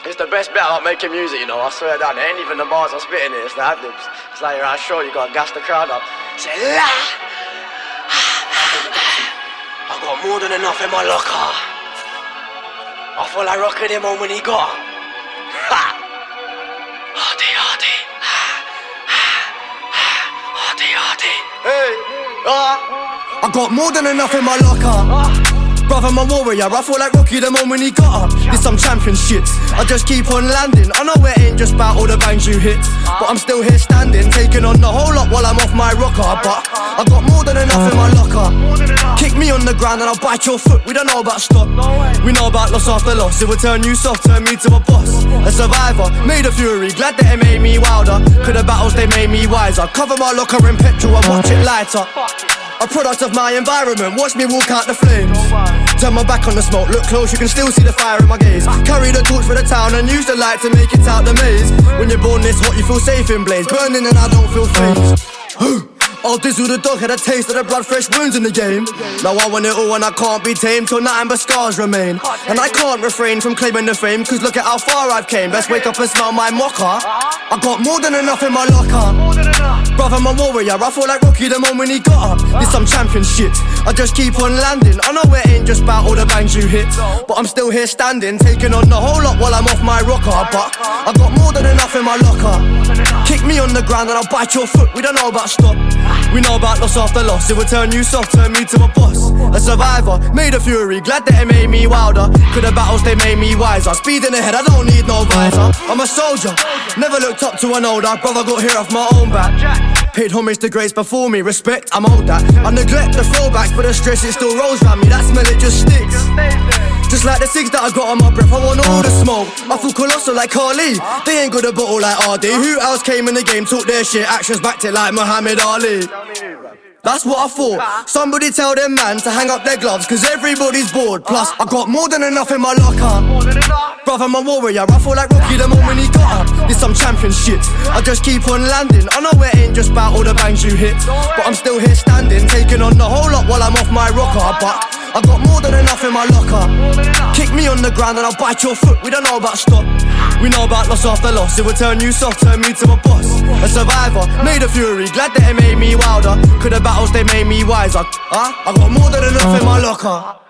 It's the best bit about making music, you know, I swear down. It ain't even the bars I'm spitting it, it's the ad-libs. It's like you're on a show, you gotta gas the crowd up. Say, la! I got more than enough in my locker. I feel like rocking him on when he got ha! Hardy, hardy. Hardy, hardy. Hey! I got more than enough in my locker. Brother, my warrior, I feel like Rocky the moment he got up. This some champion shit, I just keep on landing. I know it ain't just about all the bangs you hit, but I'm still here standing, taking on the whole lot while I'm off my rocker. But I got more than enough in my locker. Kick me on the ground and I'll bite your foot. We don't know about stop, we know about loss after loss. It will turn you soft, turn me to a boss. A survivor, made a fury, glad that it made me wilder. Could the battles, they made me wiser. Cover my locker in petrol and watch it light up. A product of my environment, watch me walk out the flames. Turn my back on the smoke, look close, you can still see the fire in my gaze. Carry the torch for the town and use the light to make it out the maze. When you're born this hot, you feel safe in blaze. Burning and I don't feel phased. I'll dizzle the dog, had a taste of the blood, fresh wounds in the game. Now I want it all and I can't be tamed, till nothing but scars remain. And I can't refrain from claiming the fame, cause look at how far I've came. Best wake up and smell my mocha. I got more than enough in my locker. Brother, my warrior, I feel like Rocky the moment he got up. This some champion shit, I just keep on landing. I know it ain't just about all the bangs you hit, but I'm still here standing, taking on the whole lot while I'm off my rocker. But I got more than enough in my locker. Kick me on the ground and I'll bite your foot. We don't know about stop, we know about loss after loss. It will turn you soft, turn me to a boss. A survivor, made a fury, glad that it made me wilder. Could the battles, they made me wiser. Speeding ahead, I don't need no visor. I'm a soldier, never looked up to an older brother, got here off my own back. Paid homage to greats before me, respect, I'm owed that. I neglect the throwbacks, but the stress, it still rolls round me. That smell, it just sticks. Just like the cigs that I got on my breath, I want all the smoke. I feel colossal like Carly, they ain't got a bottle like RD. Who else came in the game, took their shit, actions backed it like Muhammad Ali. That's what I thought. Somebody tell them man to hang up their gloves, cause everybody's bored. Plus, I got more than enough in my locker. Brother, my warrior, I feel like Rocky the moment he got up. This some champion shit, I just keep on landing. I know it ain't just about all the bangs you hit, but I'm still here standing, taking on the whole lot while I'm off my rocker. But I got more than enough in my locker. Kick me on the ground and I'll bite your foot. We don't know about stop, we know about loss after loss. It will turn you soft, turn me to a boss. A survivor, made a fury, glad that it made me wilder. Could the battles, they made me wiser. I got more than enough in my locker.